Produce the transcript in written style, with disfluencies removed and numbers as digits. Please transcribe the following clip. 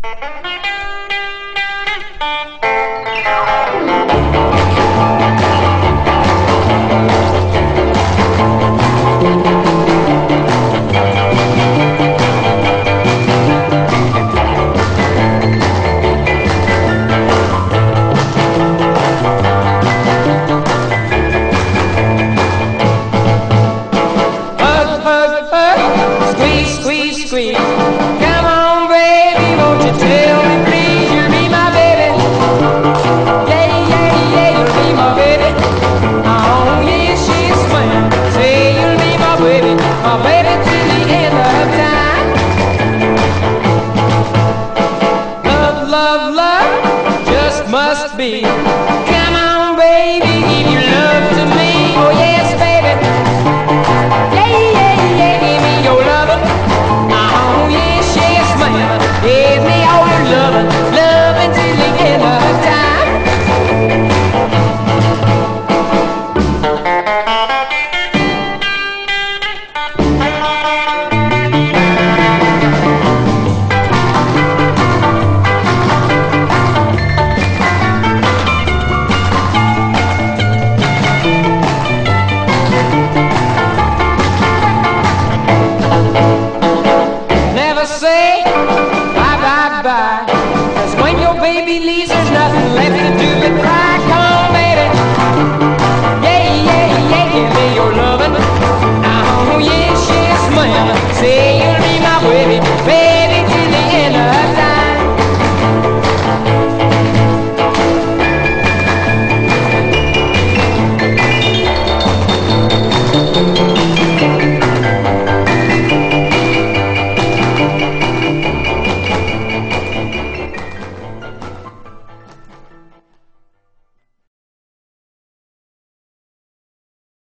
Squeeze, squeeze, squeeze. Come on, baby, won't you tell me, please, you'll be my baby. Yeah, yeah, yeah, you'll be my baby. Oh, yeah, she's swing. Say you'll be my baby till the end of time. Love, love, love, just must be. Come on, baby, give your love to me. Oh, yes, baby. Yeah, yeah, yeah, give me your lovin'. Oh, yes, yes, ma'am. Give me all your lovin', lovin' till the end of time. Never say bye, bye, bye. 'Cause when your baby leaves, there's nothing left to do but cry.